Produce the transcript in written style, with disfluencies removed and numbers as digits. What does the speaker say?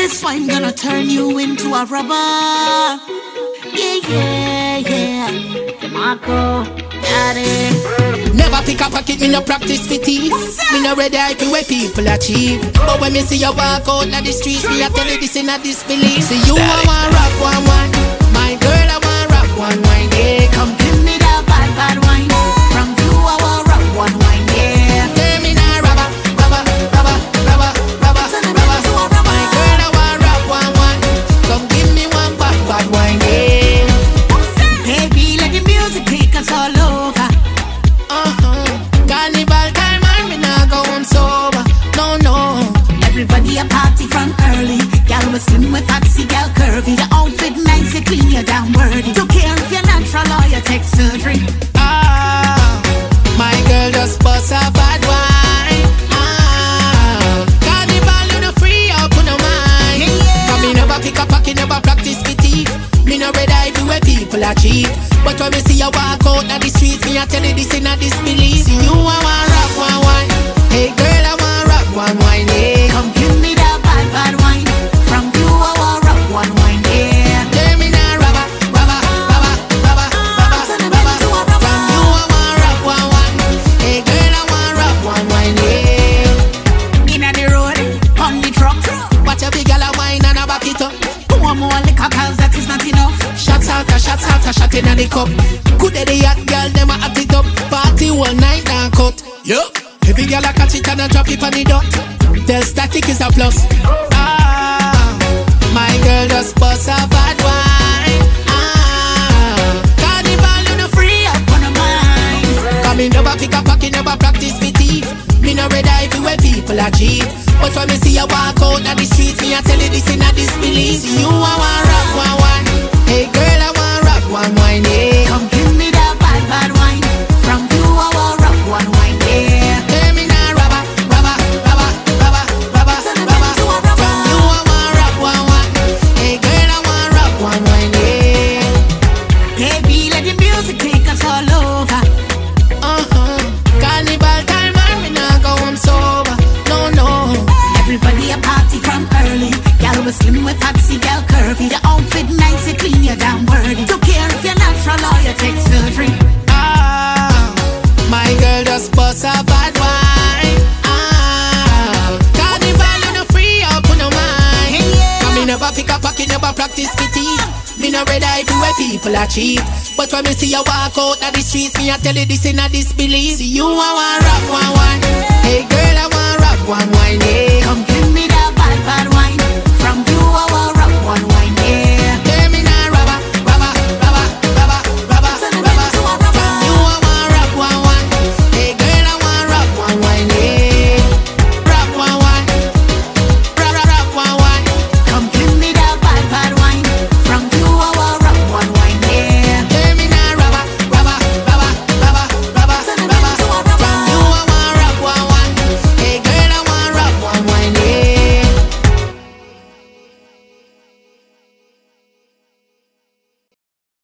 This wine gonna turn you into a rubber. Yeah. Marco, daddy. Never pick a pocket, me no practice for teeth. Me no ready hype where people achieve. But when me see you walk out na the streets, me I tell you this in a disbelief. See you I want rock one wine, my girl I want rock one wine. Yeah, Come give me that bad wine. From you I want rock one wine. Yeah. tell me now rubber. My girl I want rock one wine. Come give me one bad wine. Yeah. Baby, let the music take us all over. Carnival time and me nah go home sober. No. Everybody a party from early. Gal was slim with foxy, gal curvy. The outfit nice, you clean, you're damn worthy. Don't care if you're natural or you take surgery. My girl just bust a bad wine. Carnival you no free up on no mind. Cause me never pick a pocket, never practice for teeth. Me no red eye where people are cheap. But when me see you walk out na the streets, me I tell you this in a disbelief. See you I want rock one wine. Hey girl I want rock one wine. Yeah. Come give me that bad wine. From you I want rock one wine. Yeah. Tell me now rubber. From you I want rock one wine. Hey girl I want rock one wine. Yeah. Inna the road, on the truck. Watch a big gal a wine and a back it up. One more liquor, cause that is not enough. Shots after shot in the cup. Good at the hot girl, them a hot it up. Party all night and cut. Yup. Every girl a catch it and a drop it on the dot. Tell static is a plus. My girl just bust a bad wine. Carnival you no free up on a mind. Cause me never pick a pocket, never practice for teeth. Me no red eye where people are cheap. But when me see you walk out na the streets, me I tell you this in a disbelief. See you I want rock one wine. Hey girl I want rock one wine. Yeah. Come give me that bad wine. From you I want rock one wine. Yeah. Tell me now rubber. From you I want rock one wine. Hey girl I want rock one wine. Yeah. Baby, let the music take us all over. Carnival time and me nah go home sober. No. Everybody a party from early. Gal was slim with foxy, gal curvy. The outfit nice, you clean, you're damn worthy. Don't care if you're natural or you take surgery. My girl just bust a bad wine. Carnival you no free up on no mind. Cause me never pick a pocket, never practice for teeth. Me no red eye where people are cheap. But when me see you walk out na the streets, me I tell you this in a disbelief. See you I want rock one wine. Hey girl I want rock one wine. Yeah. Come give